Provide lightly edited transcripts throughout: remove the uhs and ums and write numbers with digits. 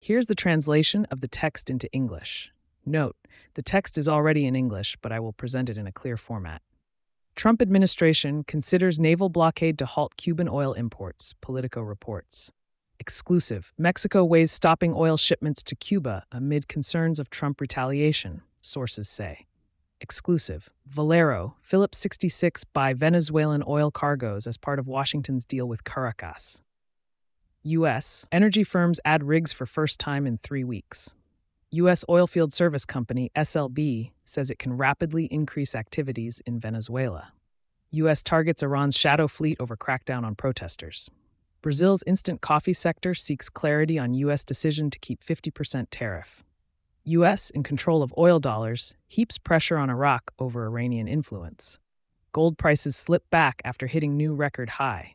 Here's the translation of the text into English. Note, the text is already in English, but I will present it in a clear format. Trump administration considers naval blockade to halt Cuban oil imports, Politico reports. Exclusive, Mexico weighs stopping oil shipments to Cuba amid concerns of Trump retaliation, sources say. Exclusive, Valero, Phillips 66 buy Venezuelan oil cargoes as part of Washington's deal with Caracas. U.S. energy firms add rigs for first time in 3 weeks. U.S. Oilfield Service Company, SLB, says it can rapidly increase activities in Venezuela. U.S. targets Iran's shadow fleet over crackdown on protesters. Brazil's instant coffee sector seeks clarity on U.S. decision to keep 50% tariff. U.S. in control of oil dollars heaps pressure on Iraq over Iranian influence. Gold prices slip back after hitting new record high.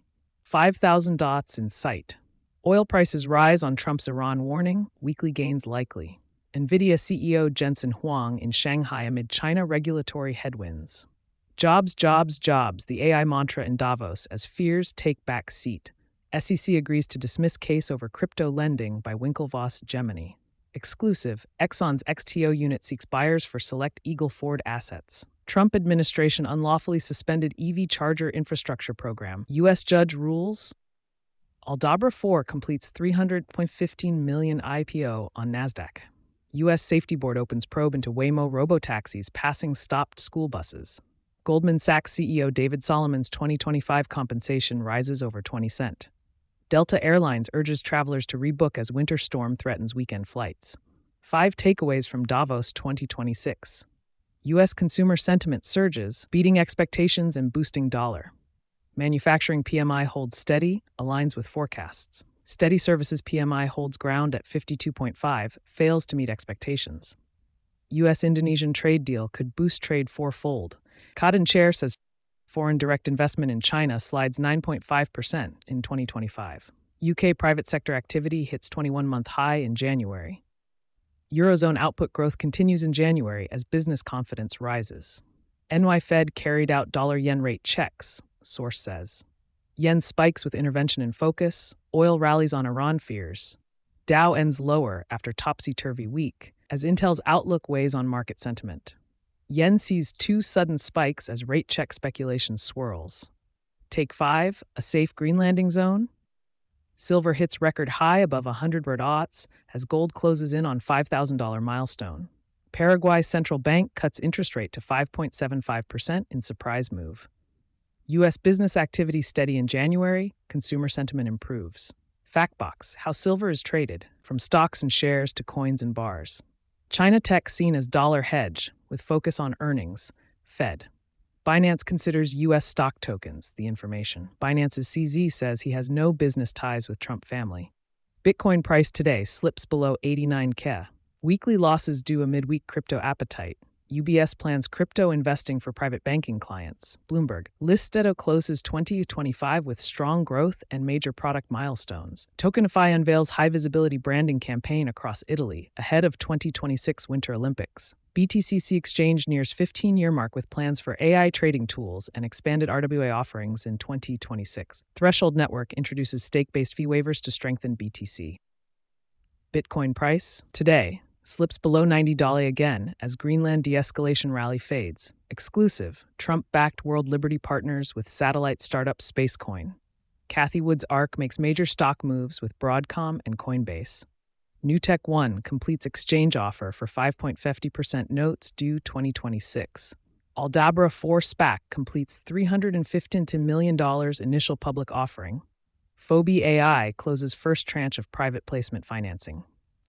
$5,000 in sight. Oil prices rise on Trump's Iran warning, weekly gains likely. NVIDIA CEO Jensen Huang in Shanghai amid China regulatory headwinds. Jobs, jobs, jobs, the AI mantra in Davos as fears take back seat. SEC agrees to dismiss case over crypto lending by Winklevoss Gemini. Exclusive, Exxon's XTO unit seeks buyers for select Eagle Ford assets. Trump administration unlawfully suspended EV charger infrastructure program. U.S. judge rules. Aldabra 4 completes $315 million IPO on NASDAQ. U.S. Safety Board opens probe into Waymo robotaxis passing stopped school buses. Goldman Sachs CEO David Solomon's 2025 compensation rises over 20 cents. Delta Airlines urges travelers to rebook as winter storm threatens weekend flights. 5 takeaways from Davos 2026. U.S. consumer sentiment surges, beating expectations and boosting dollar. Manufacturing PMI holds steady, aligns with forecasts. Steady services PMI holds ground at 52.5, fails to meet expectations. U.S.-Indonesian trade deal could boost trade fourfold. Cotton Chair says foreign direct investment in China slides 9.5% in 2025. UK private sector activity hits 21-month high in January. Eurozone output growth continues in January as business confidence rises. NY Fed carried out dollar-yen rate checks, source says. Yen spikes with intervention in focus, oil rallies on Iran fears. Dow ends lower after topsy-turvy week, as Intel's outlook weighs on market sentiment. Yen sees 2 sudden spikes as rate check speculation swirls. Take 5, a safe green landing zone. Silver hits record high above 100 odds as gold closes in on $5,000 milestone. Paraguay Central Bank cuts interest rate to 5.75% in surprise move. U.S. business activity steady in January, consumer sentiment improves. Factbox, how silver is traded, from stocks and shares to coins and bars. China tech seen as dollar hedge, with focus on earnings, Fed. Binance considers U.S. stock tokens, the information. Binance's CZ says he has no business ties with Trump family. Bitcoin price today slips below 89K. Weekly losses due amid weak crypto appetite. UBS plans crypto investing for private banking clients. Bloomberg. Listedo closes 2025 with strong growth and major product milestones. Tokenify unveils high-visibility branding campaign across Italy ahead of 2026 Winter Olympics. BTCC Exchange nears 15-year mark with plans for AI trading tools and expanded RWA offerings in 2026. Threshold Network introduces stake-based fee waivers to strengthen BTC. Bitcoin price today slips below $90 again as Greenland de-escalation rally fades. Exclusive, Trump-backed World Liberty partners with satellite startup SpaceCoin. Cathie Wood's ARK makes major stock moves with Broadcom and Coinbase. Newtek One completes exchange offer for 5.50% notes due 2026. Aldabra 4 SPAC completes $315 million initial public offering. Fobi AI closes first tranche of private placement financing.